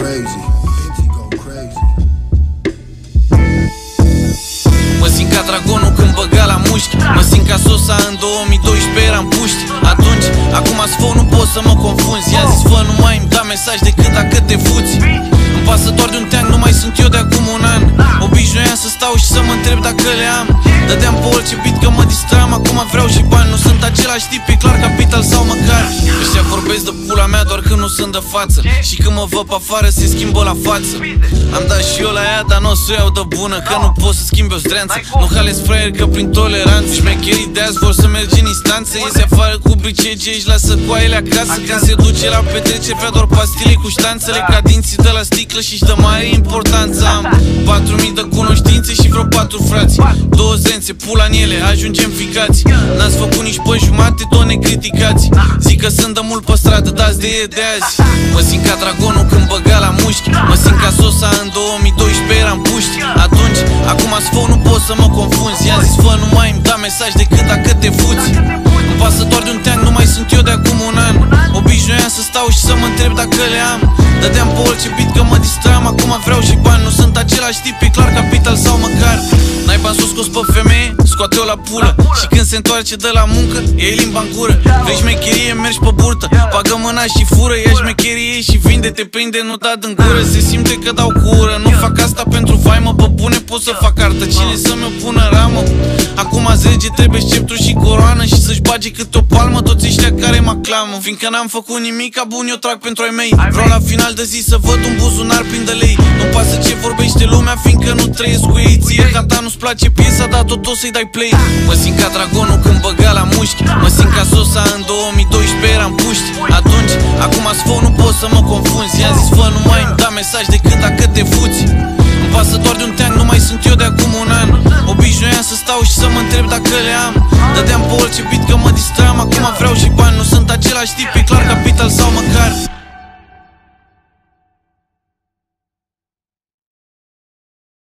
crazy. Mă simt ca dragonul când băga la mușchi. Mă simt ca Sosa în 2012 eram puști. Atunci, acum sfău nu pot să mă confunzi. I-a zis fă, nu mai îmi da mesaj decât dacă te fuți. Îmi pasă doar de un teanc, nu mai sunt eu de acum un an. Obișnuiam să stau și să mă întreb dacă le am. Dădeam pe orice beat că mă distram, acum vreau și bani. Nu sunt același tip, e clar Capital sau măcar. Ăștia vorbesc de pula mea doar când nu sunt de față. Și când mă văd pe afară se schimbă la față. Am dat și eu la ea, dar nu o să o iau de bună, că nu pot să schimbi o zdreanță. Nu hales fraier că prin toleranță șmecherii de azi vor să mergi în instanță. Iese afară cu bricege, își lasă coaiele acasă. Când se duce la petrecere vrea doar pastile cu ștanțele, ca dinții de la sticlă și-și dă mare importanță. Am 4000 de cunoștințe și vreo 4 frați, 2 zențe, pula în ele, ajungem ficați. N-ați făcut nici pe jumate, tot ne criticați. Zic că sunt de mult pe stradă, dați de ieri de azi. Mă simt ca dragonul când băga la mușchi. Mă simt ca Sosa în 2012 eram puști. Atunci, acum sfău nu pot să mă confunzi. I-a zis fă, nu mai îmi da mesaj decât dacă te fuți. Îmi pasă doar de un teanc, nu mai sunt eu de acum un an. Obișnuiam să stau și să mă întreb dacă le am. Dădeam pe orice beat că mă distram, acum vreau și bani. Nu sunt același tip, e clar Capital sau măcar. N-ai bani s-o scos pe femeie, scoate-o la pulă. Și când se întoarce de la muncă, iei limba în gură. Vrei șmecherie, mergi pe burtă, bagă mâna și fură. Ia șmecherie și vinde, te prinde, nu da din gură. Se simte că dau cu ură, nu fac asta pentru faimă. Pe bune pot să fac artă, cine să-mi o pună ramă? Acum zege, trebuie sceptru și coroană. Și să-și bage câte o palmă toți ăștia care mă aclamă. Fiindcă n-am făcut nimic, ca bun eu trag pentru ai mei. Vreau la final de zi să văd un buzunar plin de lei. Nu pasă ce vorbește lumea, fiindcă nu trăiesc cu ei. Ție canta nu-ți place piesa, dar tot o să-i dai play. Mă simt ca dragonul când băga la mușchi. Mă simt ca Sosa în 2012 eram puști. Atunci, acum sfău nu pot să mă confunzi. I-a zis fă, nu mai îmi da mesaj decât dacă te fuți. Îmi pasă doar de un teanc, nu mai sunt eu de acum un an. Obișnuiam să stau și să mă întreb dacă le am. Dădeam pe orice beat că mă distram, acum vreau și bani. Nu sunt același tip, e clar Capital sau măcar.